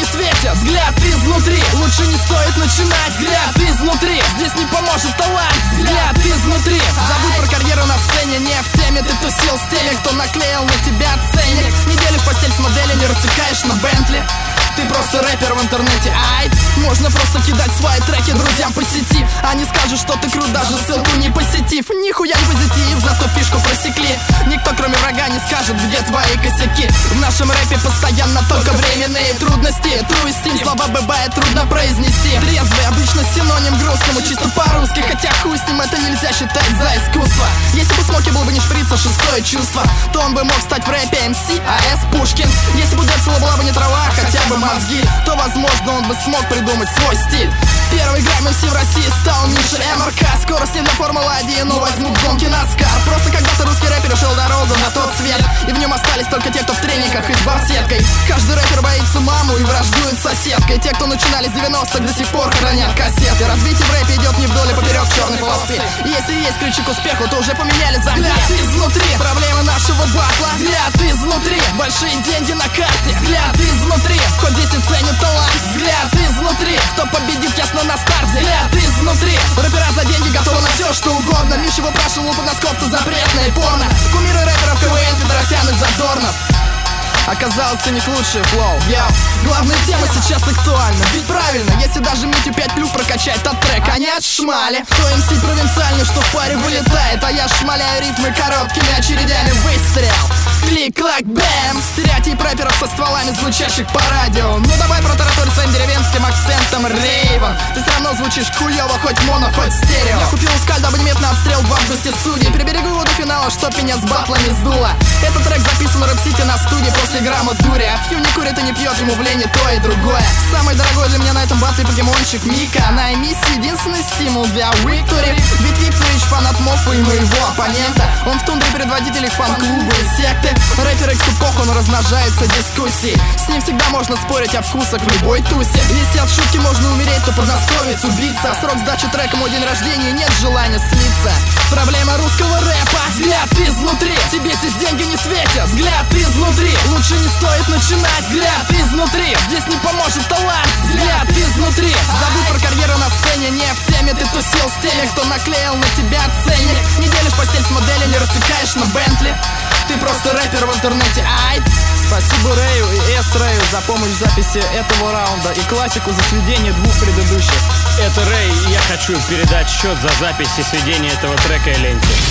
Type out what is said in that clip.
светят, взгляд изнутри. Лучше не стоит начинать, взгляд изнутри. Здесь не поможет талант, взгляд изнутри. Забудь про карьеру на сцене, не в теме. Ты тусил с теми, кто наклеил на тебя ценник. Неделю в постель с моделью, не рассекаешь на Бентли. Ты просто рэпер в интернете, ай. Можно просто кидать свои треки друзьям по сети. Они скажут, что ты крут, даже ссылку не посетив. Нихуя не позитив, зато фишку просекли. Никто кроме врага не скажет, где твои косяки. В нашем рэпе постоянно только временные трудности. True стиль, слова бывает трудно произнести. Трезвый обычно синоним грустному, чисто по-русски. Хотя хуй с ним, это нельзя считать за искусство. Если бы Смоки был бы не шприц, а шестое чувство, то он бы мог стать в рэпе МС, АС Пушкин. Если бы Децла была бы не трава, хотя бы мозги, то возможно он бы смог придумать свой стиль. Первый грамм МС в России стал Миша МРК. Скоро с ним на Формула-1, но возьмут гонки НАСКАР. Просто когда-то русский рэпер ушел дорогу на тот свет, и в нем остались только те, кто в трениках и с барсеткой. Каждый рэпер боится маму и враждует с соседкой. Те, кто начинали с 90-х, до сих пор хранят кассеты. Развитие в рэпе идет не вдоль, а поперек черной полосы. И если есть ключик к успеху, то уже поменяли замки. Взгляд изнутри, проблемы нашего батла. Взгляд изнутри, большие деньги на карте. Взгляд изнутри, хоть 10 ценят талант. Взгляд изнутри, кто победит, ясно на старте. Взгляд изнутри, рэпера за деньги готовы на все, что угодно. Миша выпрашивал у подносковца запретное порно. Кумиры рэперов КВН, Петросян и Задорнов. Оказалось, у них лучший флоу. Главная тема сейчас актуальна. Ведь правильно, если даже Митю 5 плюх прокачать тот трек, а не от шмали, то МС провинциальный, что в паре вылетает. А я шмаляю ритмы короткими очередями. Выстрел, клик-клак, бэм. Стереотип рэперов со стволами, звучащих по радио. Ну давай протараторь своим деревенским акцентом рейвом. Ты все равно звучишь хуёво, хоть моно, хоть стерео. Я купил скаль, дабы не мет на обстрел в августе судей. Приберегу его до финала, чтоб меня с батлами сдуло. Этот трек записан в Рэп-Сити на студии после грамма дури. А Фью не курит и не пьет, ему в лени то и другое. Самый дорогой для меня на этом батле покемончик Мика. На эмиссии единственный стимул для Виктори. Ведь Викторич фанат Моффа и моего оппонента. Он в тундре предводителей фан-клуба и секты. Рэпер Эксу похуй, он размножается дискуссией. С ним всегда можно спорить о вкусах в любой тусе. Если от шутки можно умереть, то подносковец убийца. Срок сдачи трека мой день рождения, нет желания слиться. Проблема русского рэпа, взгляд изнутри. Тебе здесь деньги не светят, взгляд изнутри. Лучше не стоит начинать, взгляд изнутри. Здесь не поможет талант, взгляд изнутри. Забудь про карьеру на сцене, не в теме. Ты тусил с теми, кто наклеил на тебя ценник. Не делишь постель с моделью, не рассекаешь на Бентли. Ты просто рэпер в интернете, ай. Спасибо Рэю и С-Рэю за помощь в записи этого раунда и классику за сведение двух предыдущих. Это Рэй, и я хочу передать счет за запись и сведение этого трека и ленте.